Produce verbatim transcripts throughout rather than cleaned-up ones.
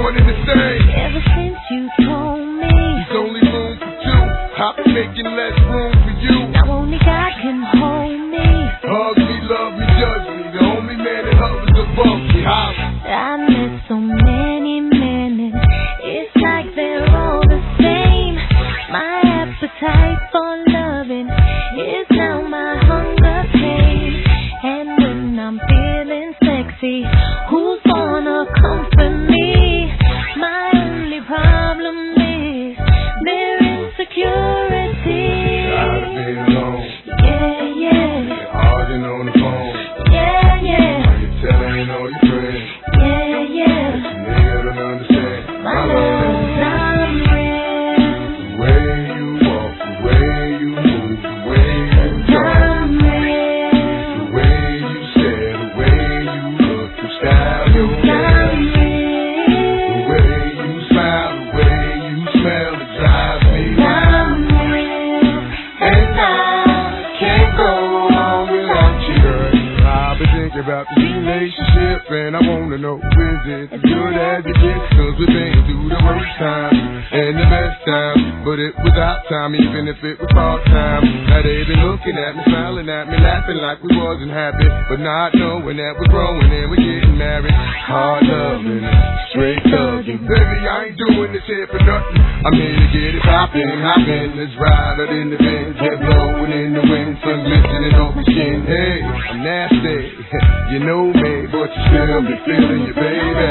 one and the same. Ever since you told me there's only room for two, I've been making less room for you. Now only God can hold me. Hug me, love me, judge me. The only man that hovers above me. Holla. I met so many men, and it's like they're all the same. My appetite for loving is now my hunger pain. And when I'm feeling sexy, who's gonna comfort me? My only problem is their insecurity. Tired of being alone. Yeah, yeah. Arguing on the phone. Yeah, yeah. Why you telling all your friends? Yeah, yeah. Nigga don't understand My love's unreal. The way you walk, the way you move, the way you talk, the way you stare, the way you look, the style you wear, the way you smile, the way you smell, it drives me wild. And I can't go on without you, girl. I've been thinking about this relationship, and I wanna know, is it as good as it gets? Cause we've been through the worst times and the best times, but it was our time, even if it was part time. Now they been looking at me, smiling at me, laughing like we wasn't happy, but not knowing that we're growing and we're getting married. Hard loving, straight thugging. Baby, I ain't doing this here for nothing. I'm here to get it poppin', hoppin'. Let's ride out in the Benz, head blowing in the wind, sun glistening off my skin. Hey, I'm nasty, you know me, but you still be feeling your baby.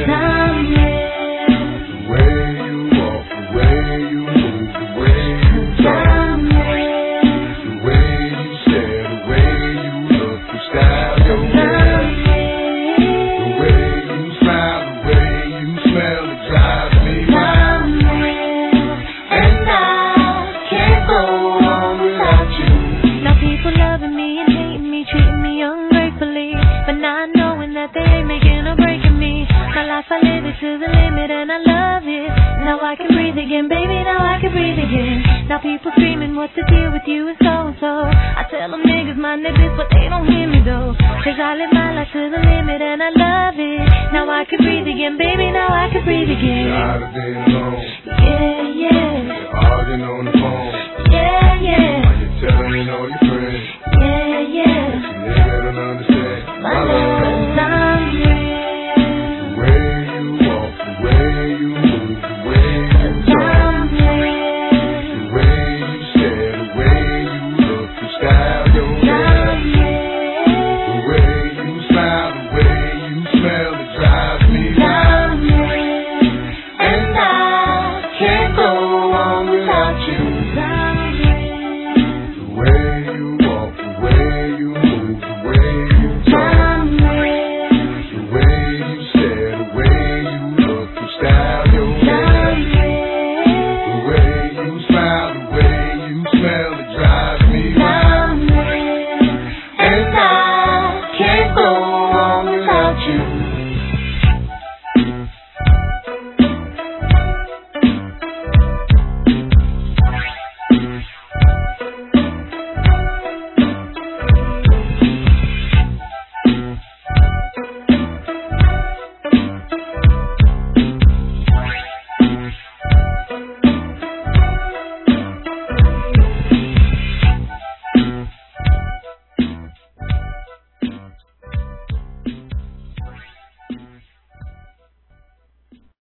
The way you walk, the way you move, the way you talk, the way you stare, the way you look, the style you wear, the way you smile, the way you smell, it drives me wild. And I can't go on without you. Now people loving me and hating me, treating me ungratefully, but not knowing that they ain't making or breaking me. My life I live it to the limit and I love it. Now I can breathe again, baby, now I can breathe again. Now people screaming what the deal with you is so-so. I tell them niggas mind their biz, but they don't hear me though. Cause I live my life to the limit and I love it. Now I can breathe again, baby, now I can breathe again. Tired of being alone. Yeah, yeah. Arguing on the phone. Yeah, yeah. Why you telling all your